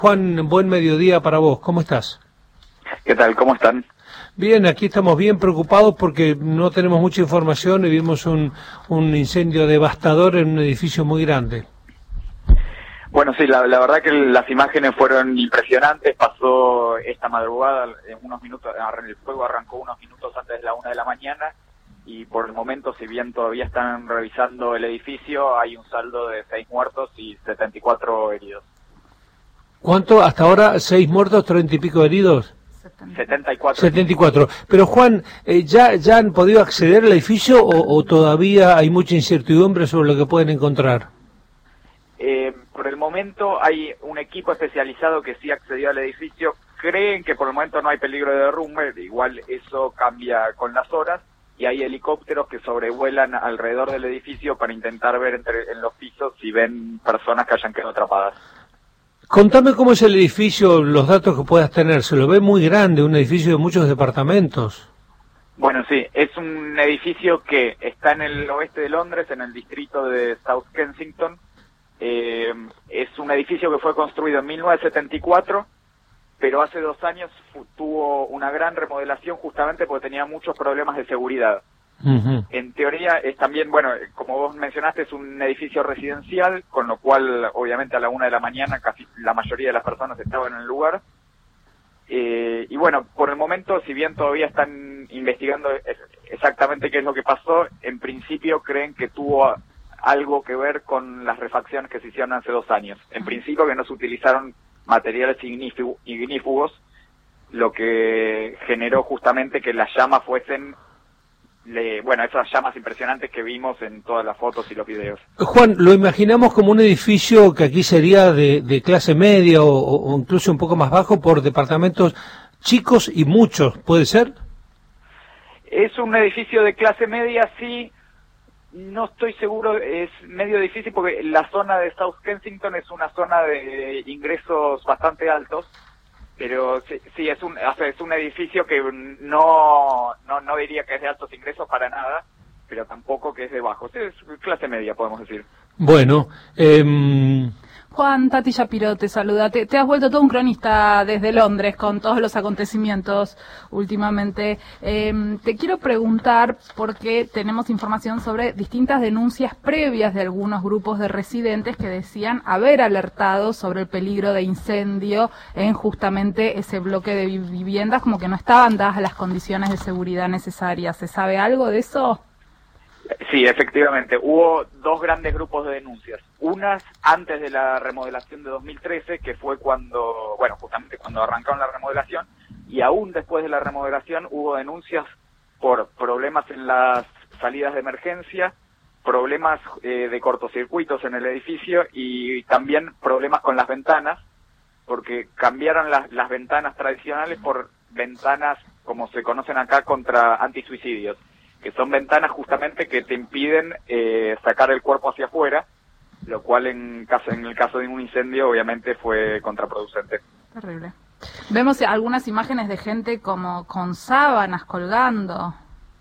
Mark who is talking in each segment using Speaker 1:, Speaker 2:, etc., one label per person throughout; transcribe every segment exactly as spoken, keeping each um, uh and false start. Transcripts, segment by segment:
Speaker 1: Juan, buen mediodía para vos. ¿Cómo estás?
Speaker 2: ¿Qué tal? ¿Cómo están?
Speaker 1: Bien, aquí estamos bien preocupados porque no tenemos mucha información y vimos un, un incendio devastador en un edificio muy grande.
Speaker 2: Bueno, sí, la, la verdad que las imágenes fueron impresionantes. Pasó esta madrugada, en unos minutos, el fuego arrancó unos minutos antes de la una de la mañana y por el momento, si bien todavía están revisando el edificio, hay un saldo de seis muertos y setenta y cuatro heridos.
Speaker 1: ¿Cuánto? Hasta ahora, seis muertos, treinta y pico heridos.
Speaker 2: setenta y cuatro.
Speaker 1: setenta y cuatro. Pero Juan, eh, ¿ya, ¿ya han podido acceder al edificio o, o todavía hay mucha incertidumbre sobre lo que pueden encontrar?
Speaker 2: Eh, por el momento hay un equipo especializado que sí accedió al edificio. Creen que por el momento no hay peligro de derrumbe, igual eso cambia con las horas, y hay helicópteros que sobrevuelan alrededor del edificio para intentar ver entre, en los pisos si ven personas que hayan quedado atrapadas.
Speaker 1: Contame cómo es el edificio, los datos que puedas tener. Se lo ve muy grande, un edificio de muchos departamentos.
Speaker 2: Bueno, sí, es un edificio que está en el oeste de Londres, en el distrito de South Kensington. Eh, es un edificio que fue construido en mil novecientos setenta y cuatro, pero hace dos años tuvo una gran remodelación justamente porque tenía muchos problemas de seguridad. Uh-huh. En teoría es también, bueno, como vos mencionaste, es un edificio residencial, con lo cual obviamente a la una de la mañana casi la mayoría de las personas estaban en el lugar. Eh, y bueno, por el momento, si bien todavía están investigando exactamente qué es lo que pasó, en principio creen que tuvo algo que ver con las refacciones que se hicieron hace dos años. En principio que no se utilizaron materiales ignífugos, lo que generó justamente que las llamas fuesen, le, bueno, esas llamas impresionantes que vimos en todas las fotos y los videos.
Speaker 1: Juan, lo imaginamos como un edificio que aquí sería de, de clase media o, o incluso un poco más bajo por departamentos chicos y muchos, ¿puede ser?
Speaker 2: Es un edificio de clase media, sí. No estoy seguro, es medio difícil porque la zona de South Kensington es una zona de ingresos bastante altos, pero sí, sí es un es un edificio que no, no no diría que es de altos ingresos para nada, pero tampoco que es de bajos, es clase media, podemos decir.
Speaker 1: Bueno, eh...
Speaker 3: Juan, Tati Shapiro te saluda. Te, te has vuelto todo un cronista desde Londres con todos los acontecimientos últimamente. Eh, te quiero preguntar porque tenemos información sobre distintas denuncias previas de algunos grupos de residentes que decían haber alertado sobre el peligro de incendio en justamente ese bloque de viviendas, como que no estaban dadas las condiciones de seguridad necesarias. ¿Se sabe algo de eso?
Speaker 2: Sí, efectivamente. Hubo dos grandes grupos de denuncias. Unas antes de la remodelación de dos mil trece, que fue cuando, bueno, justamente cuando arrancaron la remodelación, y aún después de la remodelación hubo denuncias por problemas en las salidas de emergencia, problemas eh, de cortocircuitos en el edificio y también problemas con las ventanas, porque cambiaron las, las ventanas tradicionales por ventanas, como se conocen acá, contra antisuicidios, que son ventanas justamente que te impiden eh, sacar el cuerpo hacia afuera, lo cual en caso en el caso de un incendio obviamente fue contraproducente.
Speaker 3: Terrible. Vemos algunas imágenes de gente como con sábanas colgando.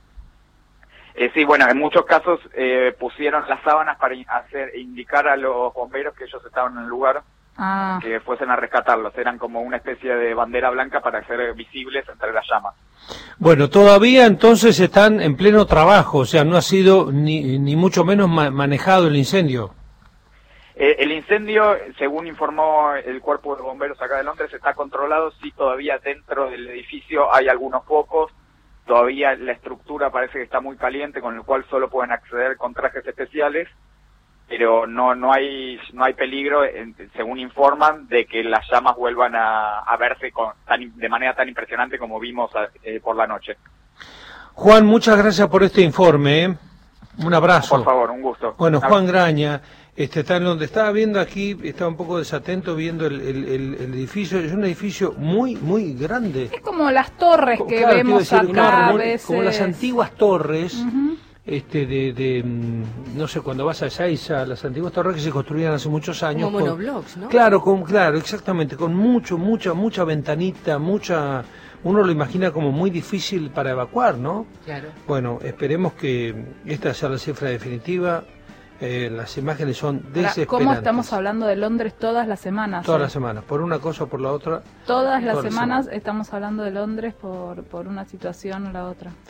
Speaker 2: Eh, sí, bueno, en muchos casos eh, pusieron las sábanas para hacer indicar a los bomberos que ellos estaban en el lugar, ah. que fuesen a rescatarlos. Eran como una especie de bandera blanca para ser visibles entre las llamas.
Speaker 1: Bueno, todavía entonces están en pleno trabajo, o sea, no ha sido ni, ni mucho menos ma manejado el incendio.
Speaker 2: Eh, el incendio, según informó el Cuerpo de Bomberos acá de Londres, está controlado. Sí, todavía dentro del edificio hay algunos focos, todavía la estructura parece que está muy caliente, con lo cual solo pueden acceder con trajes especiales, pero no no hay no hay peligro, según informan, de que las llamas vuelvan a, a verse con, tan, de manera tan impresionante como vimos eh, por la noche.
Speaker 1: Juan, muchas gracias por este informe, ¿eh? Un abrazo.
Speaker 2: Por favor, un gusto.
Speaker 1: Bueno, Juan Graña, este, está en donde estaba viendo aquí, estaba un poco desatento viendo el, el, el, el edificio. Es un edificio muy, muy grande.
Speaker 3: Es como las torres que claro, vemos decir, acá a veces.
Speaker 1: Como las antiguas torres. Uh-huh. Este de, de no sé, cuando vas a Ezeiza, las antiguas torres que se construían hace muchos años.
Speaker 4: Como monoblocks, ¿no?
Speaker 1: Claro, con, claro, exactamente, con mucho, mucha, mucha ventanita, mucha, uno lo imagina como muy difícil para evacuar, ¿no?
Speaker 4: Claro.
Speaker 1: Bueno, esperemos que esta sea la cifra definitiva. Eh, las imágenes son
Speaker 3: Ahora,
Speaker 1: desesperantes.
Speaker 3: ¿cómo estamos hablando de Londres todas las semanas?
Speaker 1: Todas
Speaker 3: eh?
Speaker 1: las semanas, por una cosa o por la otra.
Speaker 3: Todas las
Speaker 1: todas las
Speaker 3: semanas
Speaker 1: semanas.
Speaker 3: estamos hablando de Londres por, por una situación o la otra.